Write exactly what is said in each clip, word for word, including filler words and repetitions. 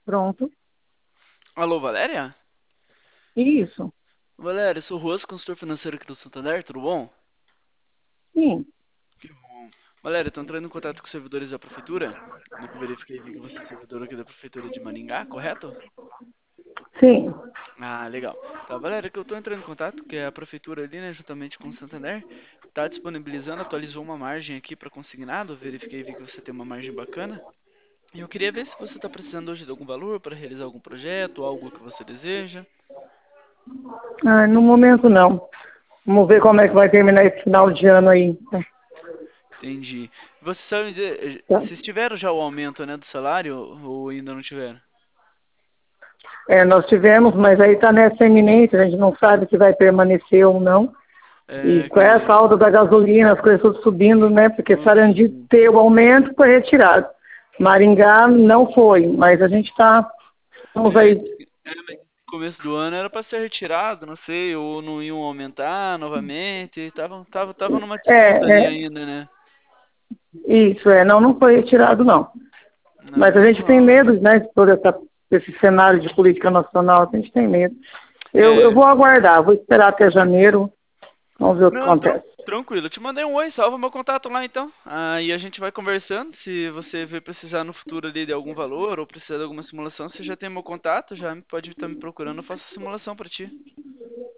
Pronto. Alô, Valéria? Isso. Valéria, sou o Ruas, consultor financeiro aqui do Santander, tudo bom? Sim. Que bom. Valéria, estou entrando em contato com os servidores da prefeitura, né, que eu verifiquei e vi que você é servidor aqui da prefeitura de Maringá, correto? Sim. Ah, legal. Tá, Valéria, que eu estou entrando em contato, que a prefeitura ali, né, juntamente com o Santander, está disponibilizando, atualizou uma margem aqui para consignado, verifiquei e vi que você tem uma margem bacana. E eu queria ver se você está precisando hoje de algum valor para realizar algum projeto, algo que você deseja. Ah, no momento não. Vamos ver como é que vai terminar esse final de ano aí. Entendi. Você sabe me dizer, eh, Tá? vocês tiveram já o aumento, né, do salário ou ainda não tiveram? É, nós tivemos, mas aí está nessa iminência, a gente não sabe se vai permanecer ou não. E É, com essa acredito. alta da gasolina, as coisas tudo subindo, né? Porque Nossa, Sarandi sim. teve o aumento, foi retirado. Maringá não foi, mas a gente está, estamos É, aí. diz que- é, mas no começo do ano era para ser retirado, não sei, ou não iam aumentar novamente. Tava, tava, tava numa disputa É, ali é, ainda, né? isso, é, não, não foi retirado, não. Não, Mas a gente tem normal. medo, né, de todo essa, esse cenário de política nacional, a gente tem medo. Eu, eu É, vou aguardar, vou esperar até janeiro, vamos ver o que não, tran- acontece. tranquilo. Eu te mandei um oi, salva meu contato lá então. Aí a gente vai conversando. Se você vir precisar no futuro ali de algum valor ou precisar de alguma simulação, você já tem meu contato, já pode estar me procurando, eu faço a simulação para ti.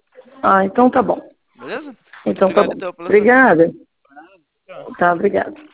Ah, então tá bom. Beleza? Muito Então tá obrigado bom. então pela sua atenção. Obrigada. Tchau. Tá, obrigada.